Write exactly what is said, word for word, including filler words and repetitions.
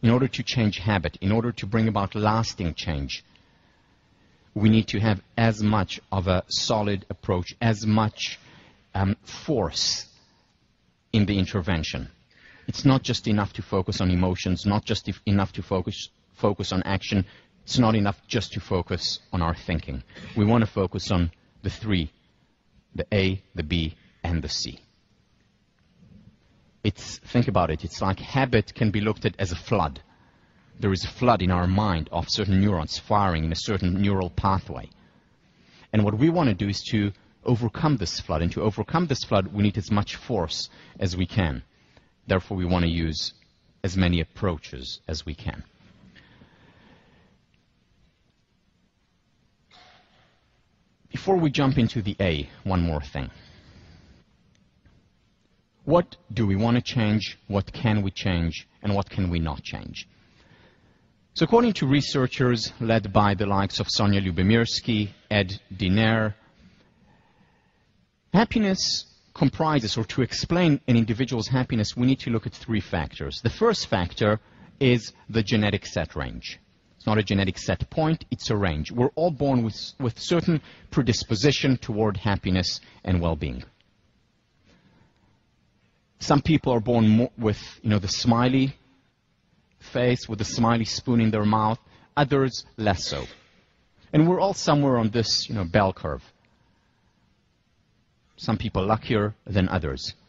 in order to change habit, in order to bring about lasting change, we need to have as much of a solid approach, as much um, force in the intervention. It's not just enough to focus on emotions, not just if enough to focus, focus on action. It's not enough just to focus on our thinking. We want to focus on the three, the A, the B, and the C. It's, think about it, it's like habit can be looked at as a flood. There is a flood in our mind of certain neurons firing in a certain neural pathway. And what we want to do is to overcome this flood. And to overcome this flood, we need as much force as we can. Therefore, we want to use as many approaches as we can. Before we jump into the A, one more thing. What do we want to change? What can we change? And what can we not change? So according to researchers led by the likes of Sonia Lyubomirsky, Ed Diener, happiness comprises, or to explain an individual's happiness, we need to look at three factors. The first factor is the genetic set range. It's not a genetic set point, it's a range. We're all born with, with certain predisposition toward happiness and well-being. Some people are born more with, you know, the smiley face, with the smiley spoon in their mouth, others less so. And we're all somewhere on this, you know, bell curve. Some people luckier than others.